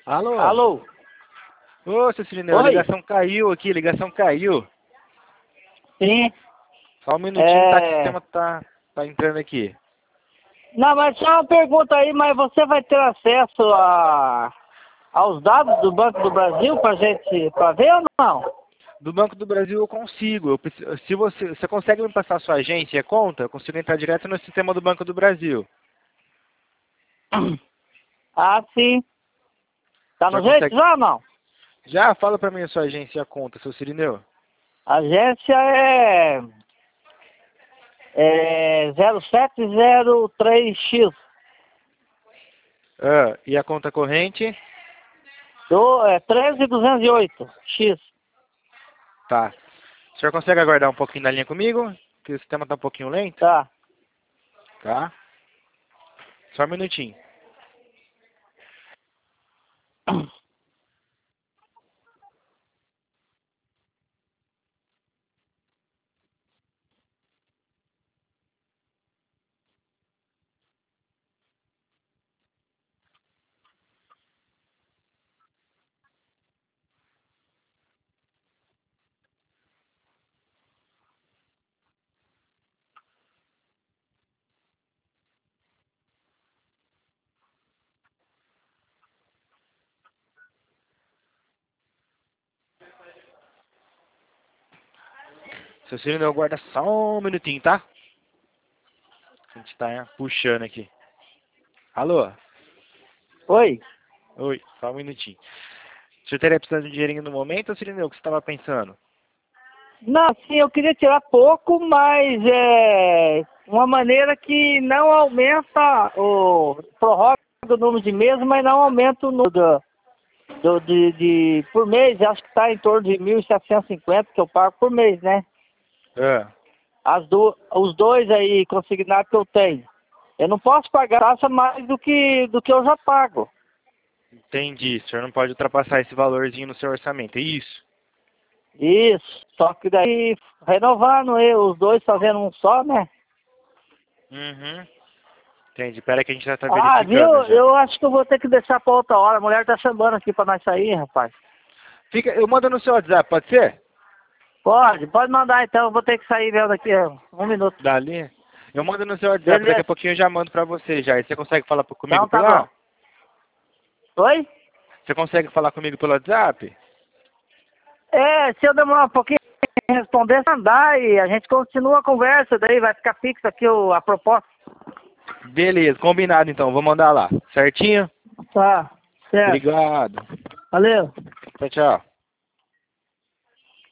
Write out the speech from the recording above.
Alô? Alô? Ô, seu Cirineu, a Oi? ligação caiu aqui, a ligação caiu. Sim. Só um minutinho, tá, que o sistema tá entrando aqui. Não, mas só uma pergunta aí, mas você vai ter acesso aos dados do Banco do Brasil pra ver ou não? Do Banco do Brasil eu consigo. Se você consegue me passar a sua agência e a conta, eu consigo entrar direto no sistema do Banco do Brasil. Ah, sim. Tá Já no jeito consegue? já ou não? Já fala pra mim a sua agência e a conta, seu Cirineu. A agência é 0703X. Ah, e a conta corrente? É 13208X. Tá. O senhor consegue aguardar um pouquinho na linha comigo? Que o sistema tá um pouquinho lento. Tá. Tá? Só um minutinho. Seu Cirineu, aguarda só um minutinho, tá? A gente tá puxando aqui. Alô? Oi? Oi, só um minutinho. O senhor estaria precisando de dinheirinho no momento, ou Cirineu, o que você estava pensando? Não, sim, eu queria tirar pouco, mas uma maneira que não aumenta prorroga o número de meses, mas não aumenta o número por mês. Acho que está em torno de 1.750 que eu pago por mês, né? Ah, Os dois aí consignados que eu tenho. Eu não posso pagar taxa mais do que eu já pago. entendi. O senhor não pode ultrapassar esse valorzinho no seu orçamento, é isso? Isso, só que daí renovando os dois fazendo um só, né? Uhum. Entendi. Pera que a gente já tá Ah, viu? verificando já. Eu acho que eu vou ter que deixar pra outra hora. A mulher tá chamando aqui pra nós sair, rapaz. Eu mando no seu WhatsApp, pode ser? Pode mandar então. Eu vou ter que sair mesmo daqui a 1 minuto. Dali? Eu mando no seu WhatsApp, daqui a Beleza. pouquinho eu já mando pra você já. E você consegue falar comigo Então por tá bom. lá? Oi? Você consegue falar comigo pelo WhatsApp? Se eu demorar um pouquinho pra responder, andar e a gente continua a conversa. Daí vai ficar fixo aqui a proposta. Beleza, combinado então. Vou mandar lá. Certinho? Tá, certo. Obrigado. Valeu. Tchau, tchau.